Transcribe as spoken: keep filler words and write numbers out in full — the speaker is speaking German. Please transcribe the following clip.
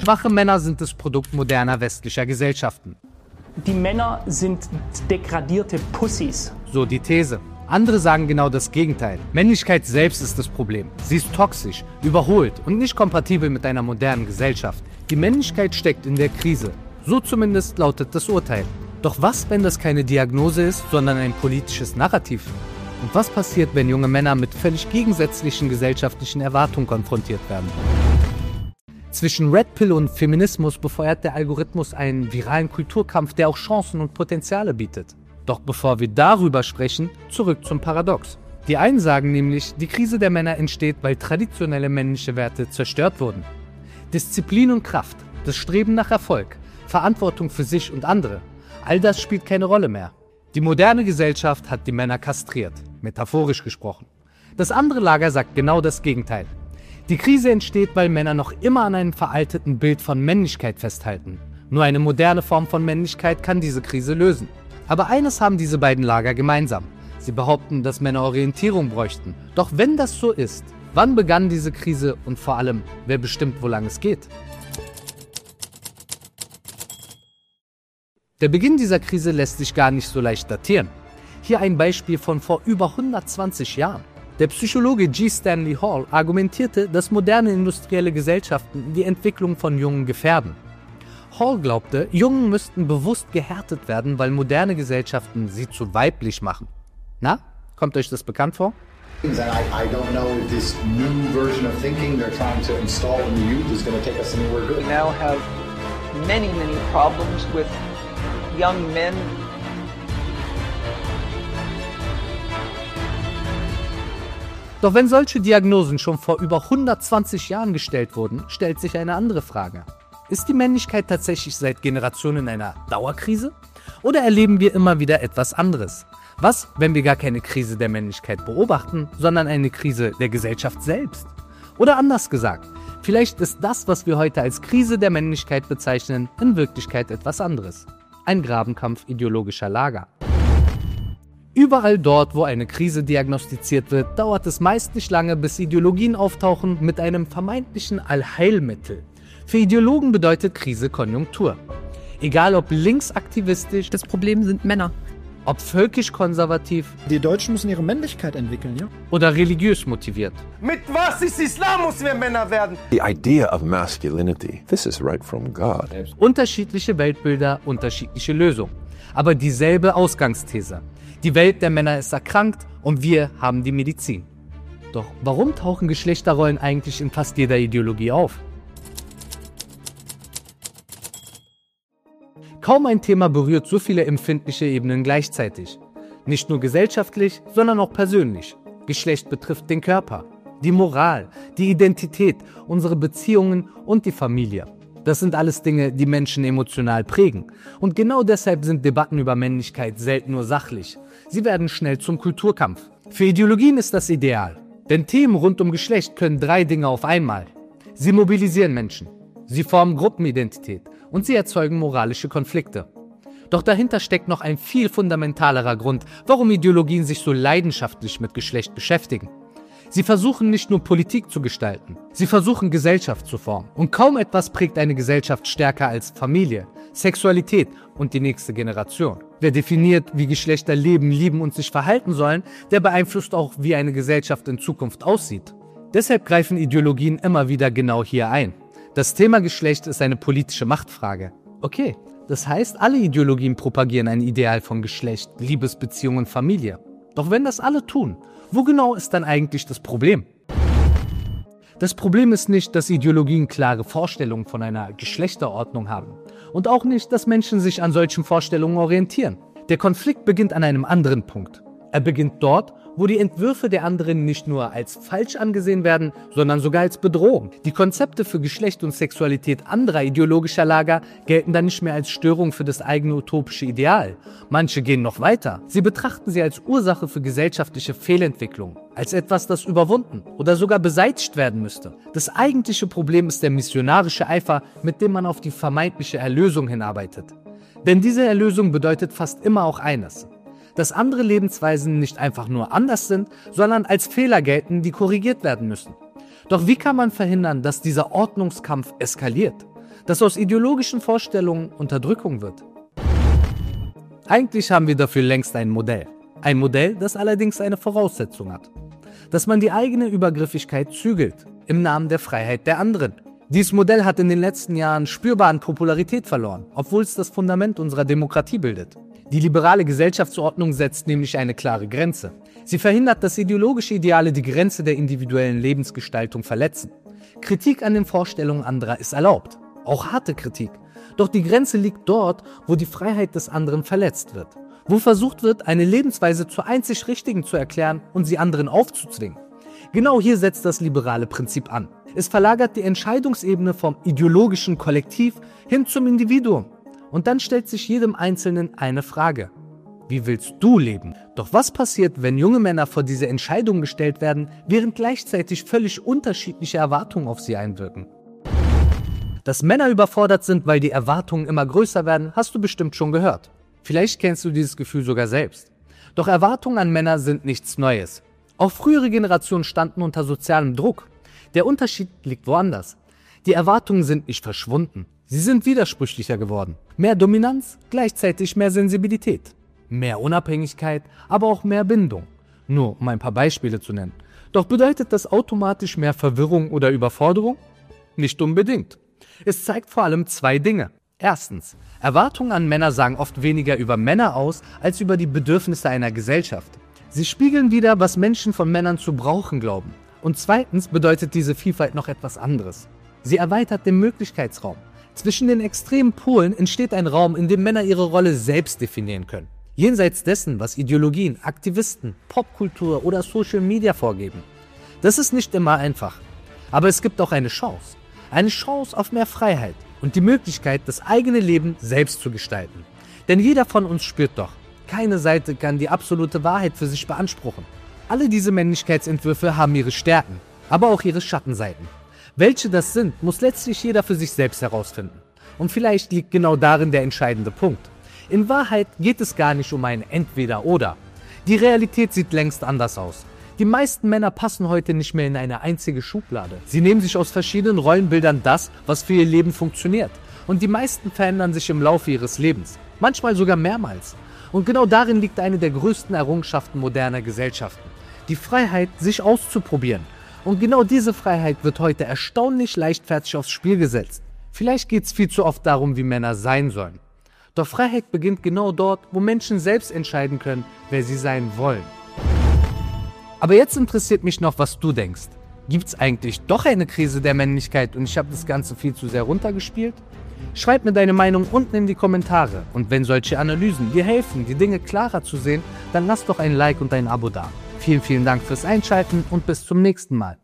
Schwache Männer sind das Produkt moderner westlicher Gesellschaften. Die Männer sind degradierte Pussys. So die These. Andere sagen genau das Gegenteil. Männlichkeit selbst ist das Problem. Sie ist toxisch, überholt und nicht kompatibel mit einer modernen Gesellschaft. Die Männlichkeit steckt in der Krise. So zumindest lautet das Urteil. Doch was, wenn das keine Diagnose ist, sondern ein politisches Narrativ? Und was passiert, wenn junge Männer mit völlig gegensätzlichen gesellschaftlichen Erwartungen konfrontiert werden? Zwischen Red Pill und Feminismus befeuert der Algorithmus einen viralen Kulturkampf, der auch Chancen und Potenziale bietet. Doch bevor wir darüber sprechen, zurück zum Paradox. Die einen sagen nämlich, die Krise der Männer entsteht, weil traditionelle männliche Werte zerstört wurden. Disziplin und Kraft, das Streben nach Erfolg, Verantwortung für sich und andere, all das spielt keine Rolle mehr. Die moderne Gesellschaft hat die Männer kastriert, metaphorisch gesprochen. Das andere Lager sagt genau das Gegenteil. Die Krise entsteht, weil Männer noch immer an einem veralteten Bild von Männlichkeit festhalten. Nur eine moderne Form von Männlichkeit kann diese Krise lösen. Aber eines haben diese beiden Lager gemeinsam. Sie behaupten, dass Männer Orientierung bräuchten. Doch wenn das so ist, wann begann diese Krise und vor allem, wer bestimmt, wo lang es geht? Der Beginn dieser Krise lässt sich gar nicht so leicht datieren. Hier ein Beispiel von vor über hundertzwanzig Jahren. Der Psychologe G. Stanley Hall argumentierte, dass moderne industrielle Gesellschaften die Entwicklung von Jungen gefährden. Hall glaubte, Jungen müssten bewusst gehärtet werden, weil moderne Gesellschaften sie zu weiblich machen. Na, kommt euch das bekannt vor? And I, I don't know if this new version of thinking they're trying to install in the youth is going to take us anywhere good. We now have many, many problems with young men. Doch wenn solche Diagnosen schon vor über hundertzwanzig Jahren gestellt wurden, stellt sich eine andere Frage. Ist die Männlichkeit tatsächlich seit Generationen in einer Dauerkrise? Oder erleben wir immer wieder etwas anderes? Was, wenn wir gar keine Krise der Männlichkeit beobachten, sondern eine Krise der Gesellschaft selbst? Oder anders gesagt, vielleicht ist das, was wir heute als Krise der Männlichkeit bezeichnen, in Wirklichkeit etwas anderes. Ein Grabenkampf ideologischer Lager. Überall dort, wo eine Krise diagnostiziert wird, dauert es meist nicht lange, bis Ideologien auftauchen mit einem vermeintlichen Allheilmittel. Für Ideologen bedeutet Krise Konjunktur. Egal ob linksaktivistisch, das Problem sind Männer. Ob völkisch-konservativ, die Deutschen müssen ihre Männlichkeit entwickeln, ja? Oder religiös motiviert. Mit was ist Islam, müssen wir Männer werden? The idea of masculinity, this is right from God. Unterschiedliche Weltbilder, unterschiedliche Lösungen. Aber dieselbe Ausgangsthese. Die Welt der Männer ist erkrankt und wir haben die Medizin. Doch warum tauchen Geschlechterrollen eigentlich in fast jeder Ideologie auf? Kaum ein Thema berührt so viele empfindliche Ebenen gleichzeitig. Nicht nur gesellschaftlich, sondern auch persönlich. Geschlecht betrifft den Körper, die Moral, die Identität, unsere Beziehungen und die Familie. Das sind alles Dinge, die Menschen emotional prägen. Und genau deshalb sind Debatten über Männlichkeit selten nur sachlich. Sie werden schnell zum Kulturkampf. Für Ideologien ist das ideal. Denn Themen rund um Geschlecht können drei Dinge auf einmal. Sie mobilisieren Menschen, sie formen Gruppenidentität und sie erzeugen moralische Konflikte. Doch dahinter steckt noch ein viel fundamentalerer Grund, warum Ideologien sich so leidenschaftlich mit Geschlecht beschäftigen. Sie versuchen nicht nur Politik zu gestalten, sie versuchen Gesellschaft zu formen. Und kaum etwas prägt eine Gesellschaft stärker als Familie, Sexualität und die nächste Generation. Wer definiert, wie Geschlechter leben, lieben und sich verhalten sollen, der beeinflusst auch, wie eine Gesellschaft in Zukunft aussieht. Deshalb greifen Ideologien immer wieder genau hier ein. Das Thema Geschlecht ist eine politische Machtfrage. Okay, das heißt, alle Ideologien propagieren ein Ideal von Geschlecht, Liebesbeziehungen, Familie. Doch wenn das alle tun, wo genau ist dann eigentlich das Problem? Das Problem ist nicht, dass Ideologien klare Vorstellungen von einer Geschlechterordnung haben. Und auch nicht, dass Menschen sich an solchen Vorstellungen orientieren. Der Konflikt beginnt an einem anderen Punkt. Er beginnt dort, wo die Entwürfe der anderen nicht nur als falsch angesehen werden, sondern sogar als Bedrohung. Die Konzepte für Geschlecht und Sexualität anderer ideologischer Lager gelten dann nicht mehr als Störung für das eigene utopische Ideal. Manche gehen noch weiter. Sie betrachten sie als Ursache für gesellschaftliche Fehlentwicklung, als etwas, das überwunden oder sogar beseitigt werden müsste. Das eigentliche Problem ist der missionarische Eifer, mit dem man auf die vermeintliche Erlösung hinarbeitet. Denn diese Erlösung bedeutet fast immer auch eines: dass andere Lebensweisen nicht einfach nur anders sind, sondern als Fehler gelten, die korrigiert werden müssen. Doch wie kann man verhindern, dass dieser Ordnungskampf eskaliert? Dass aus ideologischen Vorstellungen Unterdrückung wird? Eigentlich haben wir dafür längst ein Modell. Ein Modell, das allerdings eine Voraussetzung hat. Dass man die eigene Übergriffigkeit zügelt, im Namen der Freiheit der anderen. Dieses Modell hat in den letzten Jahren spürbar an Popularität verloren, obwohl es das Fundament unserer Demokratie bildet. Die liberale Gesellschaftsordnung setzt nämlich eine klare Grenze. Sie verhindert, dass ideologische Ideale die Grenze der individuellen Lebensgestaltung verletzen. Kritik an den Vorstellungen anderer ist erlaubt, auch harte Kritik. Doch die Grenze liegt dort, wo die Freiheit des anderen verletzt wird. Wo versucht wird, eine Lebensweise zur einzig Richtigen zu erklären und sie anderen aufzuzwingen. Genau hier setzt das liberale Prinzip an. Es verlagert die Entscheidungsebene vom ideologischen Kollektiv hin zum Individuum. Und dann stellt sich jedem Einzelnen eine Frage. Wie willst du leben? Doch was passiert, wenn junge Männer vor diese Entscheidung gestellt werden, während gleichzeitig völlig unterschiedliche Erwartungen auf sie einwirken? Dass Männer überfordert sind, weil die Erwartungen immer größer werden, hast du bestimmt schon gehört. Vielleicht kennst du dieses Gefühl sogar selbst. Doch Erwartungen an Männer sind nichts Neues. Auch frühere Generationen standen unter sozialem Druck. Der Unterschied liegt woanders. Die Erwartungen sind nicht verschwunden. Sie sind widersprüchlicher geworden. Mehr Dominanz, gleichzeitig mehr Sensibilität. Mehr Unabhängigkeit, aber auch mehr Bindung. Nur um ein paar Beispiele zu nennen. Doch bedeutet das automatisch mehr Verwirrung oder Überforderung? Nicht unbedingt. Es zeigt vor allem zwei Dinge. Erstens, Erwartungen an Männer sagen oft weniger über Männer aus, als über die Bedürfnisse einer Gesellschaft. Sie spiegeln wider, was Menschen von Männern zu brauchen glauben. Und zweitens bedeutet diese Vielfalt noch etwas anderes. Sie erweitert den Möglichkeitsraum. Zwischen den extremen Polen entsteht ein Raum, in dem Männer ihre Rolle selbst definieren können. Jenseits dessen, was Ideologien, Aktivisten, Popkultur oder Social Media vorgeben. Das ist nicht immer einfach. Aber es gibt auch eine Chance. Eine Chance auf mehr Freiheit und die Möglichkeit, das eigene Leben selbst zu gestalten. Denn jeder von uns spürt doch, keine Seite kann die absolute Wahrheit für sich beanspruchen. Alle diese Männlichkeitsentwürfe haben ihre Stärken, aber auch ihre Schattenseiten. Welche das sind, muss letztlich jeder für sich selbst herausfinden. Und vielleicht liegt genau darin der entscheidende Punkt. In Wahrheit geht es gar nicht um ein Entweder-Oder. Die Realität sieht längst anders aus. Die meisten Männer passen heute nicht mehr in eine einzige Schublade. Sie nehmen sich aus verschiedenen Rollenbildern das, was für ihr Leben funktioniert. Und die meisten verändern sich im Laufe ihres Lebens. Manchmal sogar mehrmals. Und genau darin liegt eine der größten Errungenschaften moderner Gesellschaften. Die Freiheit, sich auszuprobieren. Und genau diese Freiheit wird heute erstaunlich leichtfertig aufs Spiel gesetzt. Vielleicht geht es viel zu oft darum, wie Männer sein sollen. Doch Freiheit beginnt genau dort, wo Menschen selbst entscheiden können, wer sie sein wollen. Aber jetzt interessiert mich noch, was du denkst. Gibt es eigentlich doch eine Krise der Männlichkeit und ich habe das Ganze viel zu sehr runtergespielt? Schreib mir deine Meinung unten in die Kommentare. Und wenn solche Analysen dir helfen, die Dinge klarer zu sehen, dann lass doch ein Like und ein Abo da. Vielen, vielen Dank fürs Einschalten und bis zum nächsten Mal.